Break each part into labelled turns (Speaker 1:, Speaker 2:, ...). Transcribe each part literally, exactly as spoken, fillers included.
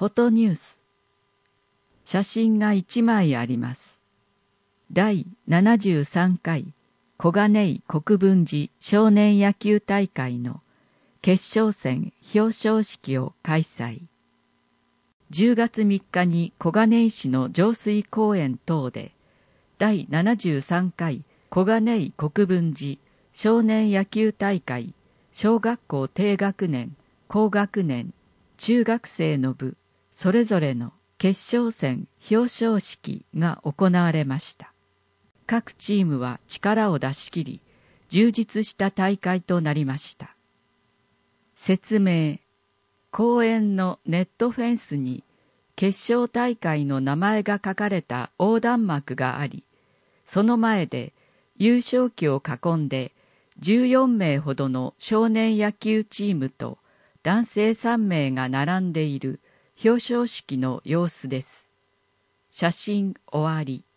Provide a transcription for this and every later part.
Speaker 1: フォトニュース。写真がいちまいあります。だいななじゅうさんかい小金井国分寺少年野球大会の決勝戦表彰式を開催。じゅうがつみっかに小金井市の上水公園等でだいななじゅうさんかい小金井国分寺少年野球大会小学校低学年、高学年、中学生の部それぞれの決勝戦表彰式が行われました。各チームは力を出し切り、充実した大会となりました。説明。公園のネットフェンスに決勝大会の名前が書かれた横断幕があり、その前で優勝旗を囲んでじゅうよんめいほどの少年野球チームと男性さんめいが並んでいる表彰式の様子です。写真終わり。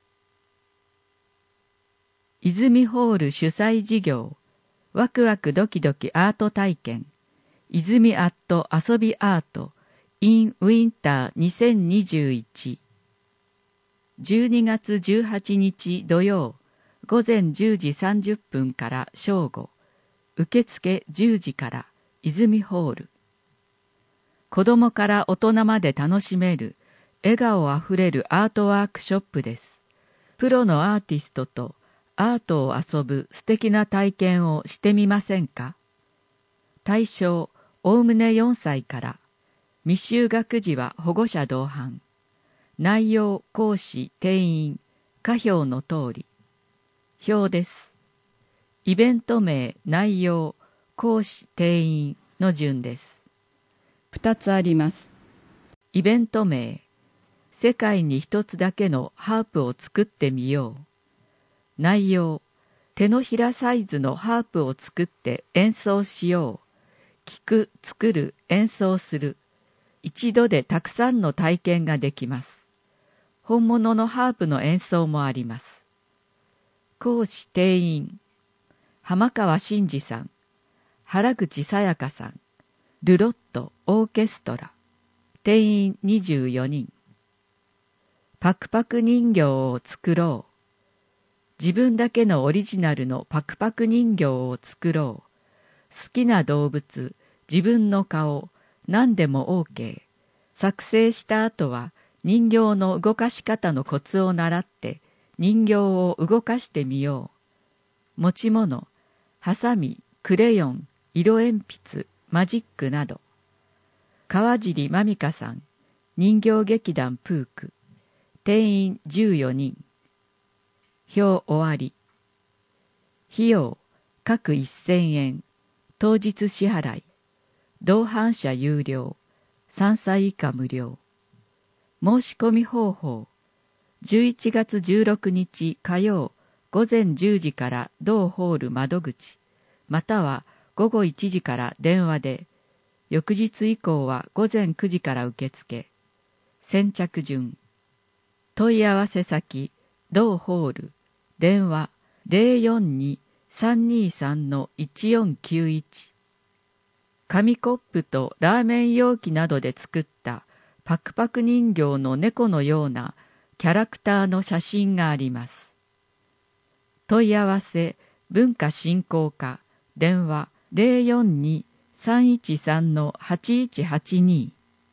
Speaker 1: 泉ホール主催事業、ワクワクドキドキアート体験、泉アット遊びアート、in ウィンターにせんにじゅういち。じゅうにがつじゅうはちにち土曜、午前じゅうじさんじゅっぷんから正午、受付じゅうじから泉ホール。子どもから大人まで楽しめる、笑顔あふれるアートワークショップです。プロのアーティストとアートを遊ぶ素敵な体験をしてみませんか？対象、おおむねよんさいから。未就学児は保護者同伴。内容、講師、定員、下表の通り。表です。イベント名、内容、講師、定員の順です。ふたつあります。イベント名、世界に一つだけのハープを作ってみよう。内容、手のひらサイズのハープを作って演奏しよう。聴く、作る、演奏する。一度でたくさんの体験ができます。本物のハープの演奏もあります。講師定員、浜川真司さん、原口さやかさん、ルロットオーケストラ、定員にじゅうよにん。パクパク人形を作ろう。自分だけのオリジナルのパクパク人形を作ろう。好きな動物、自分の顔、何でも OK。作成した後は人形の動かし方のコツを習って人形を動かしてみよう。持ち物、ハサミ、クレヨン、色鉛筆、マジックなど。川尻まみかさん、人形劇団プーク。定員じゅうよにん。表終わり。費用、各せんえん。当日支払い。同伴者有料。さんさい以下無料。申し込み方法。じゅういちがつじゅうろくにち火曜午前じゅうじから同ホール窓口、またはごごいちじから電話で、翌日以降はごぜんくじから受付。先着順。問い合わせ先、同ホール。電話 ゼロよんに さんにさん いちよんきゅういち。紙コップとラーメン容器などで作ったパクパク人形の猫のようなキャラクターの写真があります。問い合わせ文化振興課電話 ゼロよんに さんいちさん はちいちはちに。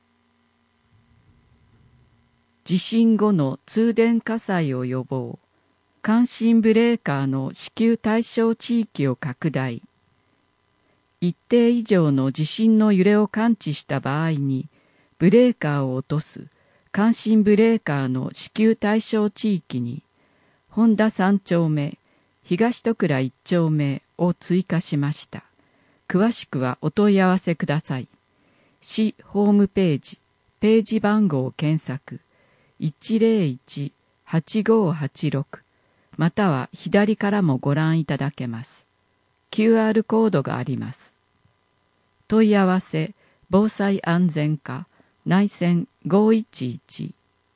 Speaker 1: 地震後の通電火災を予防。感震ブレーカーの支給対象地域を拡大。一定以上の地震の揺れを感知した場合に、ブレーカーを落とす感震ブレーカーの支給対象地域に、本田さんちょうめ、東戸倉いっちょうめを追加しました。詳しくはお問い合わせください。市ホームページ、ページ番号を検索、いちゼロいち はちごはちろく、または左からもご覧いただけます。キューアール コードがあります。問い合わせ、防災安全課、内線ごいちいち。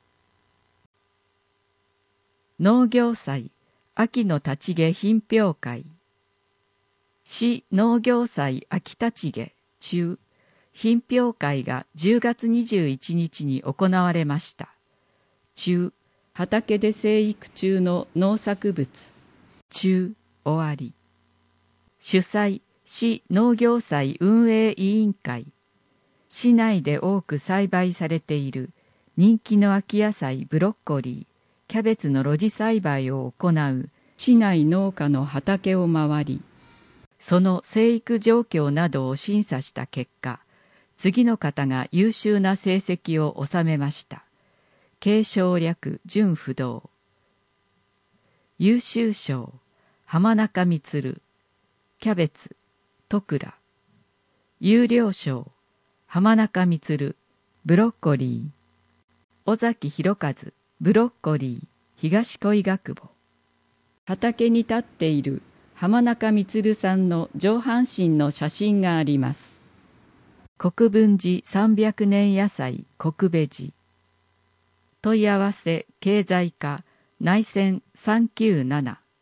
Speaker 1: 農業祭、秋の立ち毛品評会。市農業祭秋立ち毛中、 品評会がじゅうがつにじゅういちにちに行われました。中、畑で生育中の農作物。中、終わり。主催、市農業祭運営委員会。市内で多く栽培されている人気の秋野菜ブロッコリー、キャベツの露地栽培を行う市内農家の畑を回り、その生育状況などを審査した結果、次の方が優秀な成績を収めました。継承略準不動。優秀賞、浜中満、キャベツ、徳倉。優良賞、浜中満、ブロッコリー。尾崎弘和、ブロッコリー、東恋学母。畑に立っている浜中満さんの上半身の写真があります。国分寺さんびゃくねん野菜国部寺。問い合わせ経済課内線さんきゅうなな。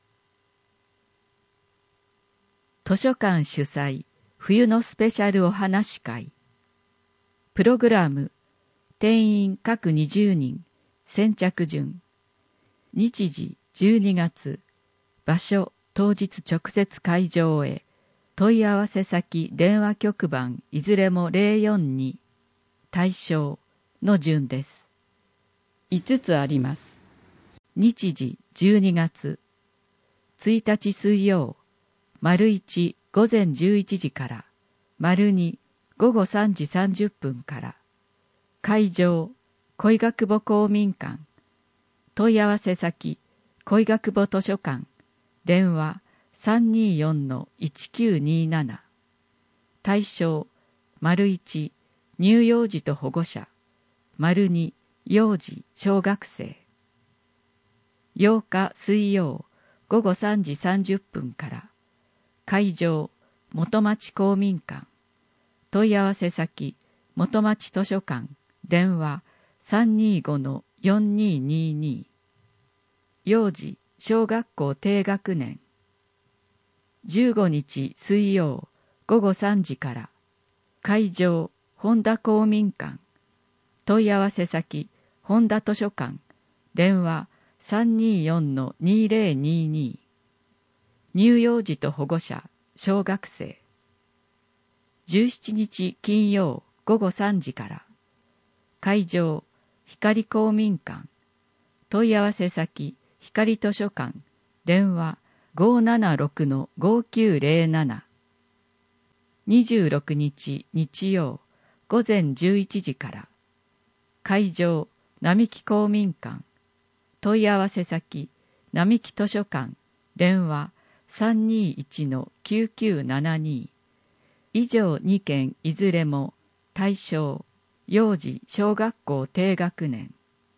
Speaker 1: 図書館主催冬のスペシャルお話会。プログラム定員各にじゅうにん、先着順。日時じゅうにがつ、場所当日直接会場へ。問い合わせ先電話局番いずれもゼロよんに。対象の順です。いつつあります。日時じゅうにがつ、ついたち水曜、丸いち午前じゅういちじから、丸に午後さんじさんじゅっぷんから。会場、恋学母公民館。問い合わせ先、恋学母図書館。電話さんにーよんのいちきゅうにーなな。対象、丸いち、乳幼児と保護者。丸に、幼児、小学生。ようか水曜、午後さんじさんじゅっぷんから。会場、元町公民館。問い合わせ先、元町図書館。電話さんにーごのよんにーにーにー。幼児、小学校低学年。じゅうごにち水曜午後さんじから。会場、本田公民館。問い合わせ先、本田図書館。電話さんにーよんのにーぜろにーにー。乳幼児と保護者、小学生。じゅうしちにち金曜午後さんじから。会場、光公民館。問い合わせ先、光図書館。電話ごーななろくのごーきゅうぜろなな。にじゅうろくにち日曜午前じゅういちじから。会場、並木公民館。問い合わせ先、並木図書館。電話さんにーいちのきゅうきゅうななにー。以上にけんいずれも対象、幼児小学校低学年。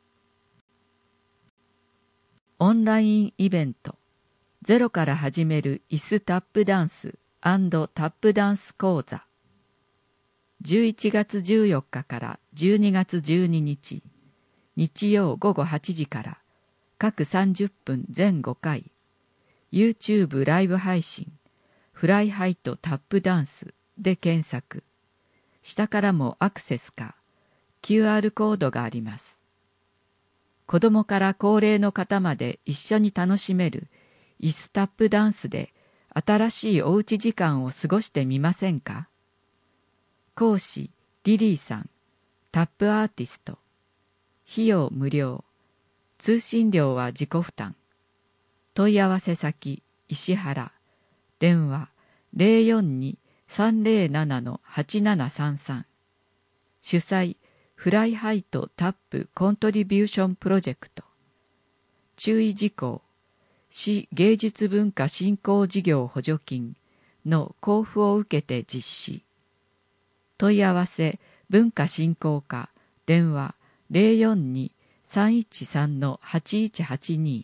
Speaker 1: オンラインイベント、ゼロから始める椅子タップダンス&タップダンス講座。じゅういちがつじゅうよっかからじゅうにがつじゅうににち、日曜午後はちじから、各さんじゅっぷん全ごかい、YouTube ライブ配信、フライハイトタップダンスで検索。下からもアクセスか、キューアール コードがあります。子供から高齢の方まで一緒に楽しめる椅子タップダンスで新しいおうち時間を過ごしてみませんか？講師リリーさん、タップアーティスト。費用無料。通信料は自己負担。問い合わせ先石原。電話ゼロよんに さんゼロななのはちななさんさん。主催フライハイトタップコントリビューションプロジェクト。注意事項、市芸術文化振興事業補助金の交付を受けて実施。問い合わせ文化振興課。電話ゼロよんに さんいちさんのはちいちはちに。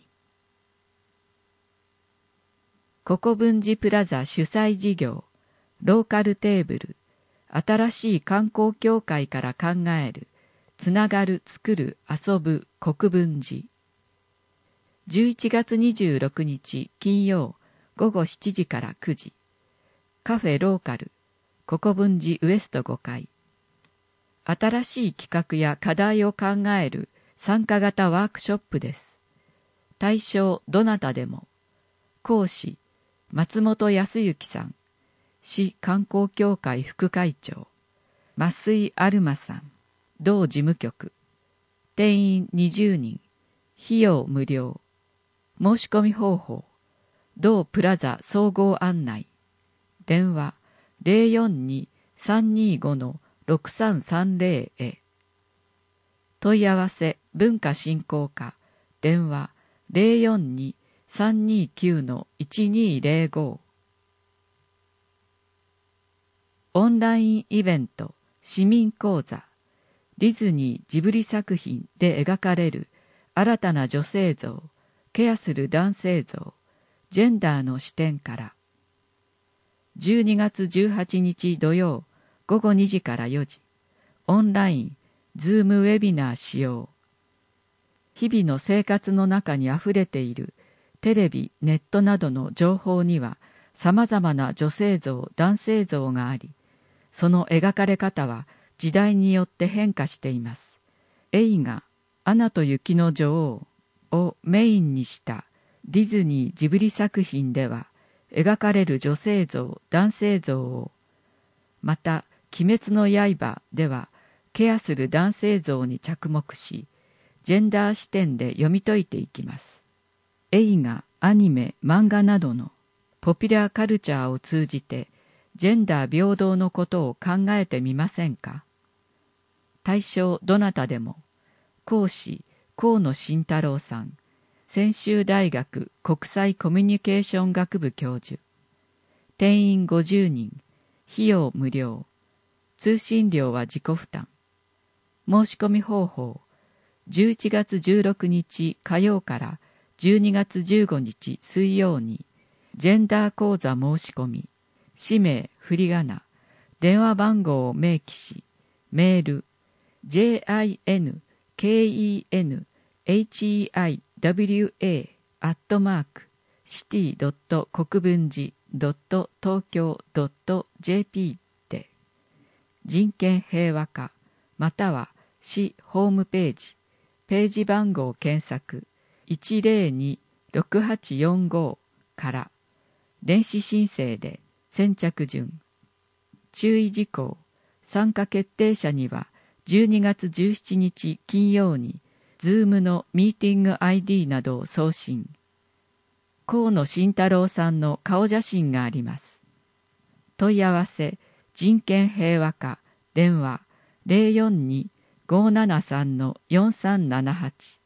Speaker 1: 国分寺プラザ主催事業、ローカルテーブル。新しい観光協会から考える、つながる、作る、遊ぶ、国分寺。じゅういちがつにじゅうろくにち金曜午後しちじからくじ。カフェローカル、国分寺ウエストごかい。 新しい企画や課題を考える参加型ワークショップです。対象どなたでも。講師松本康之さん、市観光協会副会長。増井アルマさん、同事務局。定員にじゅうにん、費用無料。申し込み方法、同プラザ総合案内。電話 ゼロよんに さんにご ろくさんさんゼロ へ。問い合わせ文化振興課、電話 ゼロよんに さんにきゅう いちにゼロご。オンラインイベント市民講座、ディズニージブリ作品で描かれる新たな女性像、ケアする男性像、ジェンダーの視点から。じゅうにがつじゅうはちにち土曜ごごにじからよじ、オンライン、ズームウェビナー使用。日々の生活の中にあふれているテレビ、ネットなどの情報には様々な女性像、男性像があり、その描かれ方は時代によって変化しています。映画、アナと雪の女王をメインにしたディズニージブリ作品では、描かれる女性像、男性像を、また、鬼滅の刃では、ケアする男性像に着目し、ジェンダー視点で読み解いていきます。映画、アニメ、漫画などのポピュラーカルチャーを通じて、ジェンダー平等のことを考えてみませんか？対象どなたでも。講師、河野慎太郎さん。専修大学国際コミュニケーション学部教授。定員ごじゅうにん、費用無料。通信料は自己負担。申し込み方法、じゅういちがつじゅうろくにち火曜からじゅうにがつじゅうごにち水曜に、ジェンダー講座申し込み、氏名、振り仮名、電話番号を明記し、メール、ジェイアイエヌケーイーエヌエイチイーアイダブリューエー アットマークシティドット国分寺ドット東京ドットジェーピー で人権平和課または市ホームページページ番号検索 いちゼロに ろくはちよんご から電子申請で先着順。注意事項、参加決定者にはじゅうにがつじゅうしちにち金曜にZoom のミーティング アイディー などを送信。河野慎太郎さんの顔写真があります。問い合わせ、人権平和課、電話 ゼロよんに ごーななさん よんさんななはち。